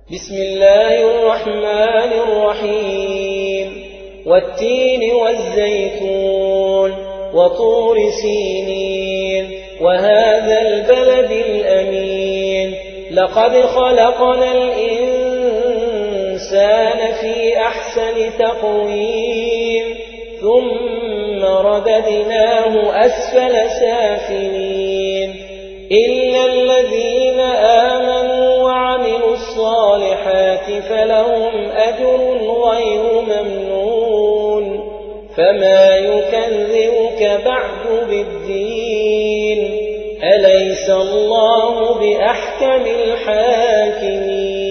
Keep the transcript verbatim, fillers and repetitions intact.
بسم الله الرحمن الرحيم والتين والزيتون وطور سينين وهذا البلد الأمين لقد خلقنا الإنسان في أحسن تقويم ثم رددناه أسفل سافلين إلا الذين آمنوا وعملوا الصالحات فلهم أجر غير ممنون فما يكذبك بعد بالدين أليس الله بأحكم الحاكمين